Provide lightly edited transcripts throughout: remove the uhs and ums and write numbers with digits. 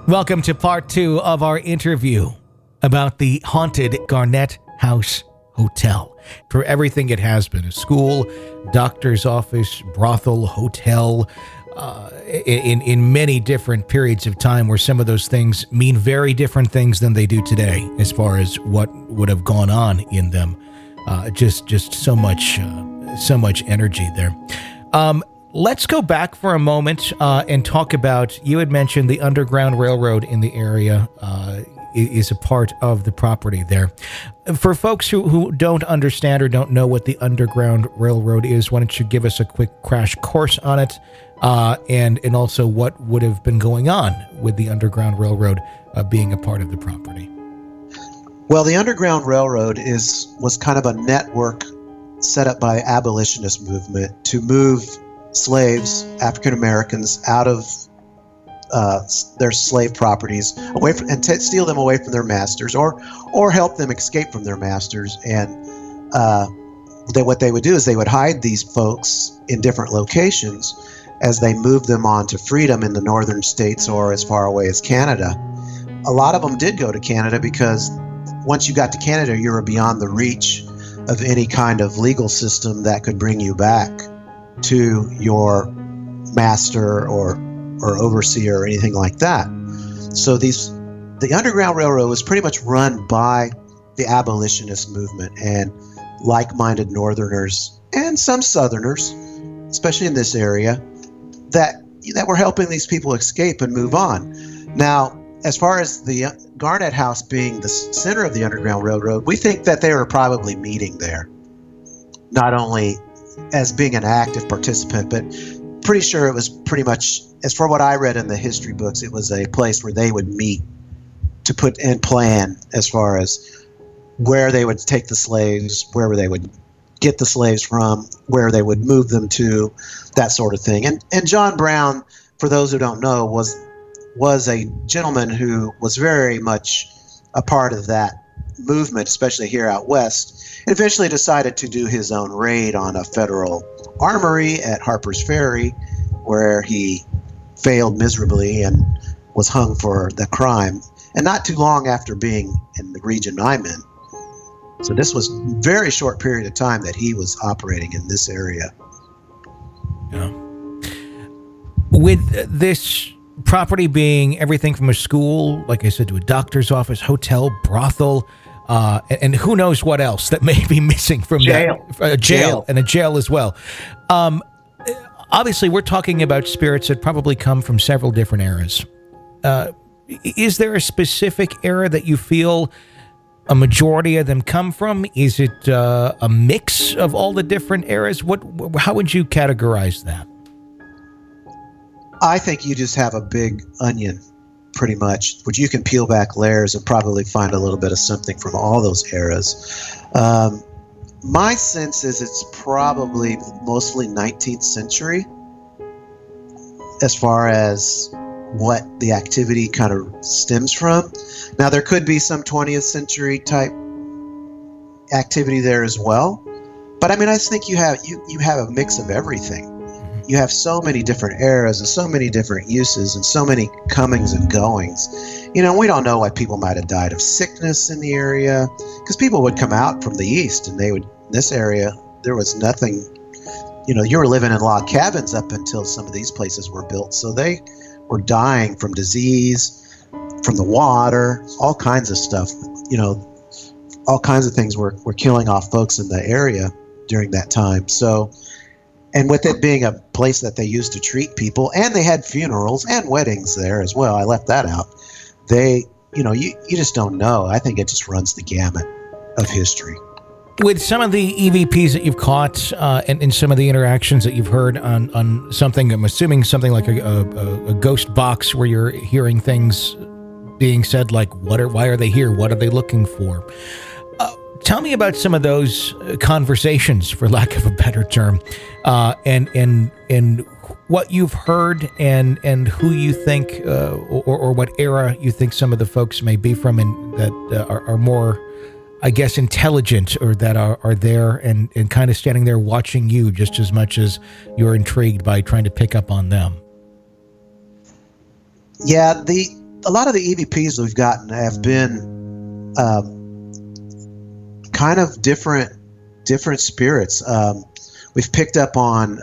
Welcome to part 2 of our interview about the haunted Garnett House Hotel. For everything it has been, a school, doctor's office, brothel, hotel, in many different periods of time where some of those things mean very different things than they do today as far as what would have gone on in them. Just so much energy there. Let's go back for a moment and talk about, you had mentioned the Underground Railroad in the area is a part of the property there. For folks who don't understand or don't know what the Underground Railroad is, why don't you give us a quick crash course on it and also what would have been going on with the Underground Railroad being a part of the property? Well, the Underground Railroad was kind of a network set up by the abolitionist movement to move slaves, African Americans, out of their slave properties, away from, and steal them away from their masters, or help them escape from their masters. And what they would do is they would hide these folks in different locations as they moved them on to freedom in the northern states or as far away as Canada. A lot of them did go to Canada because once you got to Canada, you were beyond the reach of any kind of legal system that could bring you back to your master or overseer or anything like that. So the Underground Railroad was pretty much run by the abolitionist movement and like-minded Northerners and some Southerners, especially in this area, that were helping these people escape and move on. Now, as far as the Garnett House being the center of the Underground Railroad, we think that they were probably meeting there, not only as being an active participant, but pretty sure it was pretty much, as for what I read in the history books, it was a place where they would meet to put and plan as far as where they would take the slaves, where they would get the slaves from, where they would move them to, that sort of thing. And John Brown, for those who don't know, was a gentleman who was very much a part of that movement, especially here out west, and eventually decided to do his own raid on a federal armory at Harper's Ferry, where he failed miserably and was hung for the crime, and not too long after being in the region I'm in. So this was a very short period of time that he was operating in this area. Yeah. With this property being everything from a school, like I said, to a doctor's office, hotel, brothel, and who knows what else that may be missing from jail. Jail and a jail as well. Obviously, we're talking about spirits that probably come from several different eras. Is there a specific era that you feel a majority of them come from? Is it a mix of all the different eras? How would you categorize that? I think you just have a big onion, pretty much, which you can peel back layers and probably find a little bit of something from all those eras. My sense is it's probably mostly 19th century as far as what the activity kind of stems from. Now, there could be some 20th century type activity there as well. But I mean, I just think you have a mix of everything. You have so many different eras and so many different uses and so many comings and goings. You know, we don't know what people might have died of sickness in the area, because people would come out from the east and in this area, there was nothing, you were living in log cabins up until some of these places were built. So they were dying from disease, from the water, all kinds of stuff. All kinds of things were killing off folks in the area during that time. So, and with it being a place that they used to treat people, and they had funerals and weddings there as well. I left that out. You just don't know. I think it just runs the gamut of history. With some of the EVPs that you've caught and some of the interactions that you've heard on something, I'm assuming something like a ghost box where you're hearing things being said like, why are they here? What are they looking for? Tell me about some of those conversations, for lack of a better term, and what you've heard and who you think or what era you think some of the folks may be from, and that are more, I guess, intelligent, or that are there and kind of standing there watching you just as much as you're intrigued by trying to pick up on them. Yeah, a lot of the EVPs we've gotten have been kind of different spirits. We've picked up on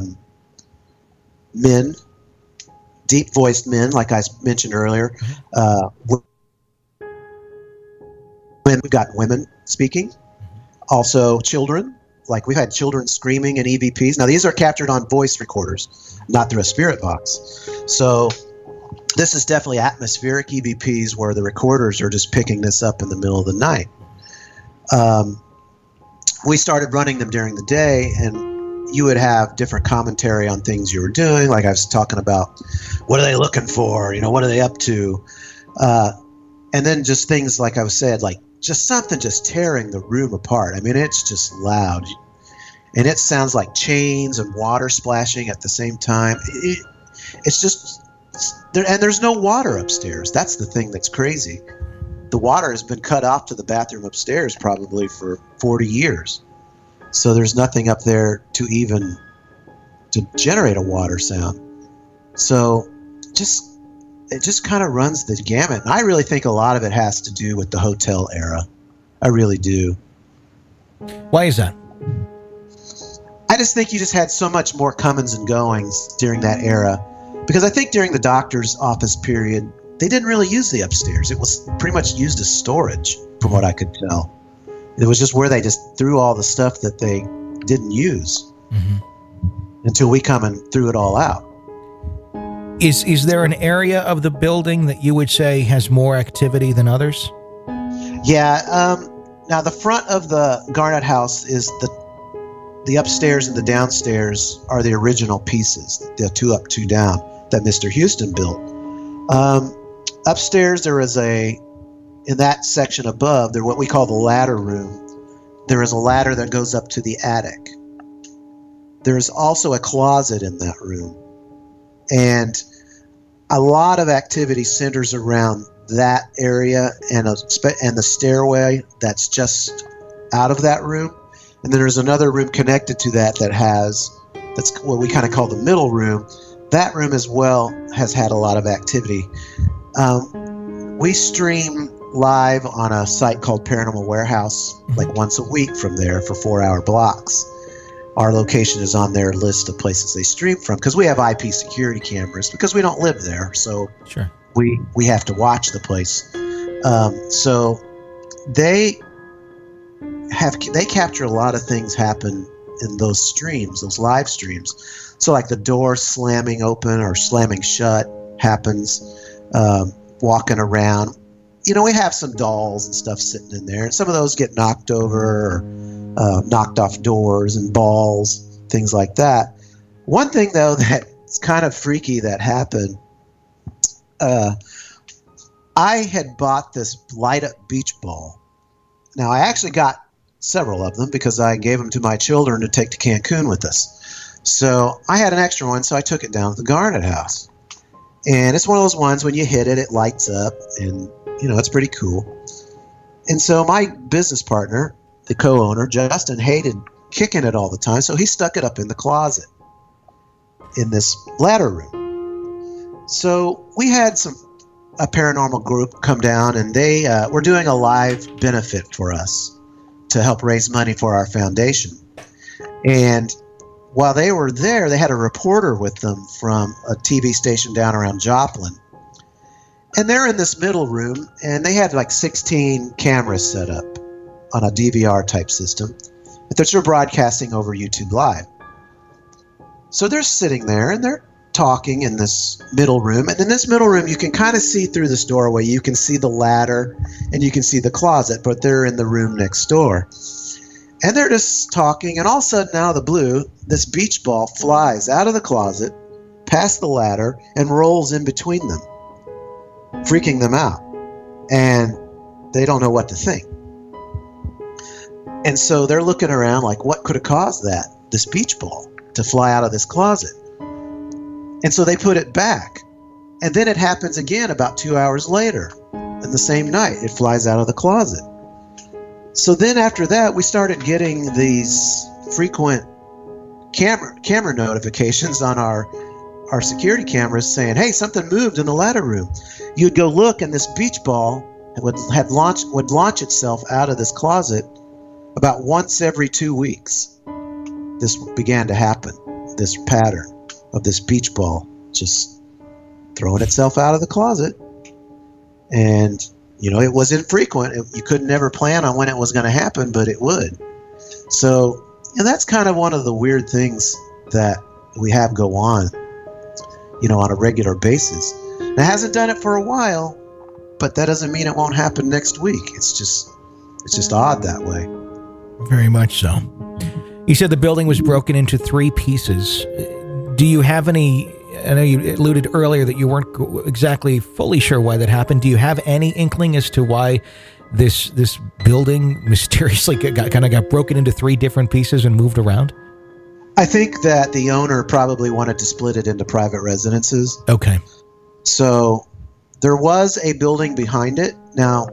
men, deep-voiced men, like I mentioned earlier. When we've got women speaking, also children. Like we've had children screaming in EVPs. Now these are captured on voice recorders, not through a spirit box. So this is definitely atmospheric EVPs where the recorders are just picking this up in the middle of the night. We started running them during the day, and you would have different commentary on things you were doing. Like I was talking about, what are they looking for? You know, what are they up to? And then just things like I said, like just something just tearing the room apart. I mean, it's just loud. And it sounds like chains and water splashing at the same time. It's just, and there's no water upstairs. That's the thing that's crazy. The water has been cut off to the bathroom upstairs probably for 40 years. So there's nothing up there to generate a water sound. So it just kind of runs the gamut. And I really think a lot of it has to do with the hotel era. I really do. Why is that? I just think you just had so much more comings and goings during that era. Because I think during the doctor's office period, they didn't really use the upstairs. It was pretty much used as storage, from what I could tell. It was just where they just threw all the stuff that they didn't use until we come and threw it all out. Is there an area of the building that you would say has more activity than others? Yeah. Now, the front of the Garnett House is the upstairs and the downstairs are the original pieces, the 2 up, 2 down that Mr. Houston built. Upstairs, there is in that section above, there what we call the ladder room. There is a ladder that goes up to the attic. There is also a closet in that room. And a lot of activity centers around that area and the stairway that's just out of that room. And then there's another room connected to that's what we kind of call the middle room. That room as well has had a lot of activity. We stream live on a site called Paranormal Warehouse like once a week from there for 4-hour blocks. Our location is on their list of places they stream from because we have IP security cameras because we don't live there. So sure. we have to watch the place. So they capture a lot of things happen in those streams, those live streams. So like the door slamming open or slamming shut happens, walking around. You know, we have some dolls and stuff sitting in there, and some of those get knocked over or knocked off doors and balls, things like that. One thing, though, that's kind of freaky that happened, I had bought this light-up beach ball. Now, I actually got several of them because I gave them to my children to take to Cancun with us. So I had an extra one, so I took it down to the Garnett House. And it's one of those ones when you hit it, it lights up, and, you know, it's pretty cool. And so my business partner, the co-owner, Justin, hated kicking it all the time, so he stuck it up in the closet in this ladder room. So we had a paranormal group come down, and they were doing a live benefit for us to help raise money for our foundation. And while they were there, they had a reporter with them from a TV station down around Joplin. And they're in this middle room, and they had like 16 cameras set up on a DVR type system that they're broadcasting over YouTube Live. So they're sitting there, and they're talking in this middle room. And in this middle room, you can kind of see through this doorway. You can see the ladder, and you can see the closet, but they're in the room next door. And they're just talking, and all of a sudden, out of the blue, this beach ball flies out of the closet, past the ladder, and rolls in between them, freaking them out. And they don't know what to think. And so they're looking around like, what could have caused that, this beach ball, to fly out of this closet? And so they put it back. And then it happens again about 2 hours later. And the same night, it flies out of the closet. So then after that, we started getting these frequent camera notifications on our our security cameras saying, "Hey, something moved in the ladder room." You'd go look, and this beach ball would launch itself out of this closet about once every 2 weeks. This began to happen. This pattern of this beach ball just throwing itself out of the closet, and it was infrequent. You could never plan on when it was going to happen, but it would. So, and that's kind of one of the weird things that we have go on, on a regular basis. It hasn't done it for a while, but that doesn't mean it won't happen next week. It's just odd that way. Very much so. You said the building was broken into 3 pieces. Do you have any, I know you alluded earlier that you weren't exactly fully sure why that happened. Do you have any inkling as to why this building mysteriously got broken into 3 different pieces and moved around? I think that the owner probably wanted to split it into private residences. Okay. So there was a building behind it. Now,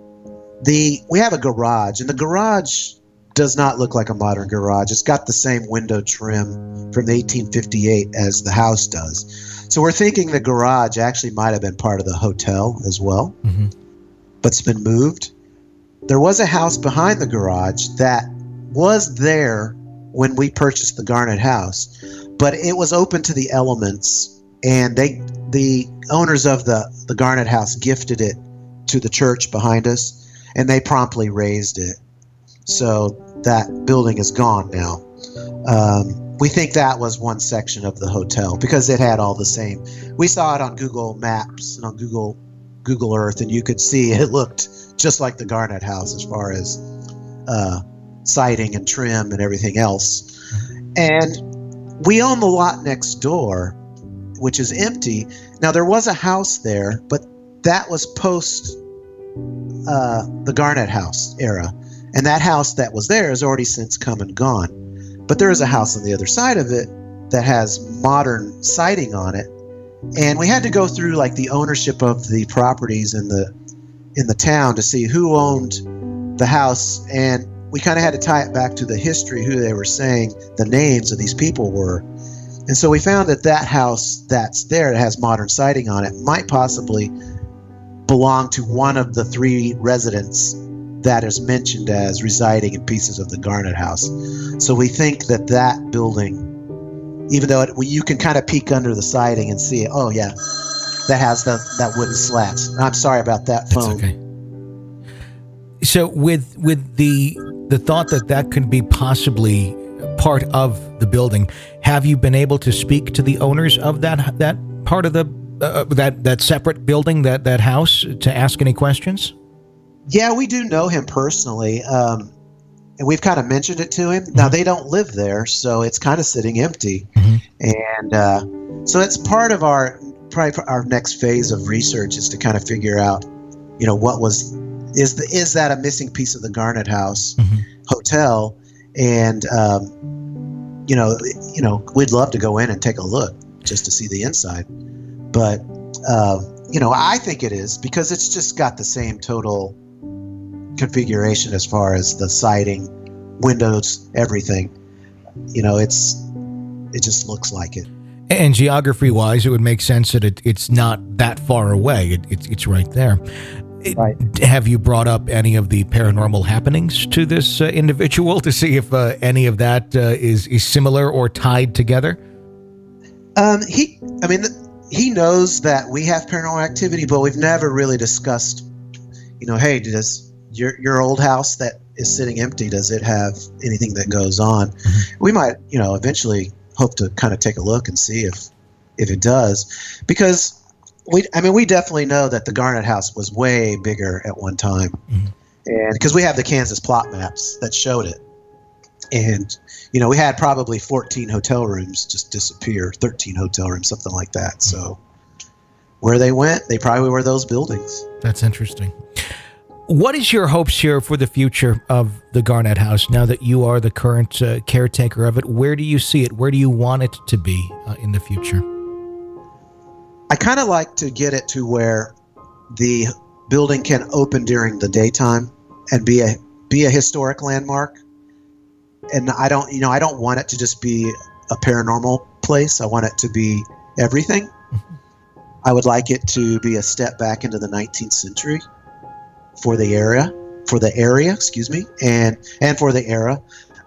we have a garage, and the garage does not look like a modern garage. It's got the same window trim from the 1858 as the house does. So we're thinking the garage actually might have been part of the hotel as well, but it's been moved. There was a house behind the garage that was there when we purchased the Garnett house, but it was open to the elements, and the owners of the Garnett house gifted it to the church behind us, and they promptly razed it. So that building is gone now. We think that was one section of the hotel because it had all the same. We saw it on Google Maps and on Google Earth, and you could see it looked just like the Garnett house as far as siding and trim and everything else. And we own the lot next door, which is empty. Now, there was a house there, but that was post the Garnett house era. And that house that was there has already since come and gone. But there is a house on the other side of it that has modern siding on it. And we had to go through like the ownership of the properties in the town to see who owned the house. And we kind of had to tie it back to the history, who they were saying the names of these people were. And so we found that house that's there that has modern siding on it might possibly belong to one of the 3 residents that is mentioned as residing in pieces of the Garnett house. So we think that building, even though you can kind of peek under the siding and see it, oh yeah, that has that wooden slats. I'm sorry about that phone. That's okay. So with the thought that could be possibly part of the building, have you been able to speak to the owners of that part of the that separate building, that house, to ask any questions? Yeah, we do know him personally, and we've kind of mentioned it to him. Now, they don't live there, so it's kind of sitting empty. And so it's part of our next phase of research is to kind of figure out, is that a missing piece of the Garnett house hotel? And, we'd love to go in and take a look just to see the inside. But, I think it is because it's just got the same total configuration as far as the siding, windows, everything. It just looks like it. And geography-wise, it would make sense that it's not that far away. It's right there. Right. Have you brought up any of the paranormal happenings to this individual to see if any of that is similar or tied together? He knows that we have paranormal activity, but we've never really discussed, hey, does your old house that is sitting empty, does it have anything that goes on? We might, eventually hope to kind of take a look and see if it does, because we definitely know that the Garnett house was way bigger at one time, and because we have the Kansas plot maps that showed it, and we had probably 14 hotel rooms just disappear, 13 hotel rooms, something like that. So where they went, they probably were those buildings. That's interesting. What is your hopes here for the future of the Garnett house now that you are the current caretaker of it? Where do you see it? Where do you want it to be in the future? I kind of like to get it to where the building can open during the daytime and be a historic landmark. And I don't want it to just be a paranormal place. I want it to be everything. I would like it to be a step back into the 19th century for the area, and for the era.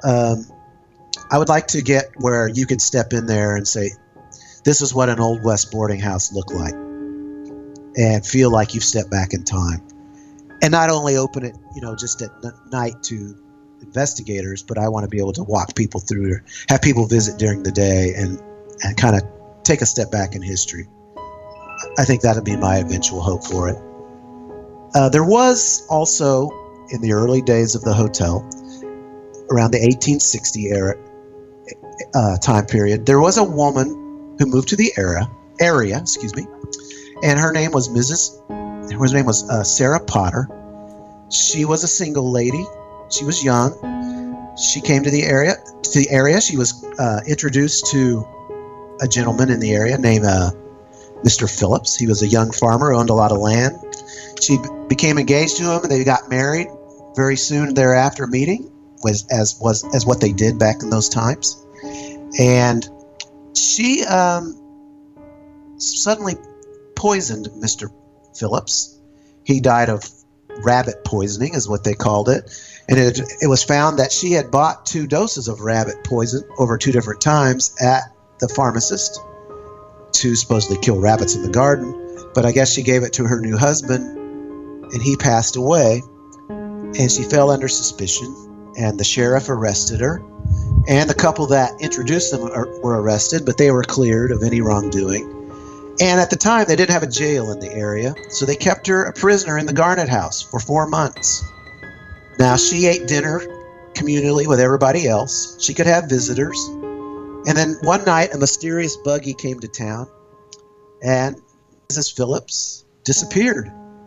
I would like to get where you could step in there and say, this is what an Old West boarding house looked like, and feel like you've stepped back in time. And not only open it, just at night to investigators, but I want to be able to walk people through, have people visit during the day, and kind of take a step back in history. I think that would be my eventual hope for it. There was also, in the early days of the hotel, around the 1860 time period, there was a woman who moved to the area, and her name was Sarah Potter. She was a single lady. She was young. She came to the area. She was introduced to a gentleman in the area named Mr. Phillips. He was a young farmer, owned a lot of land. She became engaged to him, and they got married very soon thereafter. Meeting as what they did back in those times, and she suddenly poisoned Mr. Phillips. He died of rabbit poisoning, is what they called it. And it was found that she had bought 2 doses of rabbit poison over 2 different times at the pharmacist to supposedly kill rabbits in the garden. But I guess she gave it to her new husband, and he passed away. And she fell under suspicion, and the sheriff arrested her. And the couple that introduced them were arrested, but they were cleared of any wrongdoing. And at the time, they didn't have a jail in the area, so they kept her a prisoner in the Garnett house for 4 months. Now, she ate dinner communally with everybody else. She could have visitors. And then one night, a mysterious buggy came to town, and Mrs. Phillips disappeared.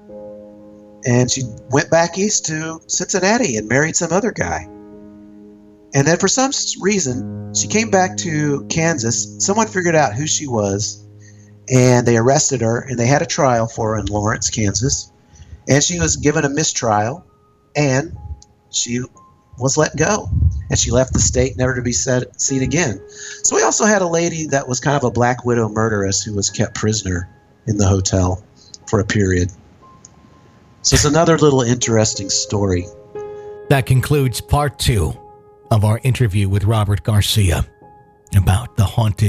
And she went back east to Cincinnati and married some other guy. And then for some reason, she came back to Kansas. Someone figured out who she was, and they arrested her, and they had a trial for her in Lawrence, Kansas. And she was given a mistrial, and she was let go. And she left the state, never to be seen again. So we also had a lady that was kind of a black widow murderess who was kept prisoner in the hotel for a period. So it's another little interesting story. That concludes part 2 of our interview with Robert Garcia about the haunted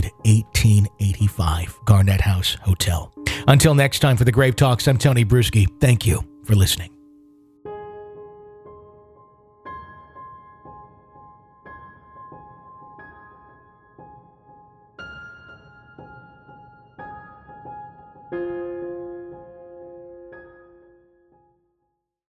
1885 Garnett House Hotel. Until next time, for the Grave Talks, I'm Tony Bruschi. Thank you for listening.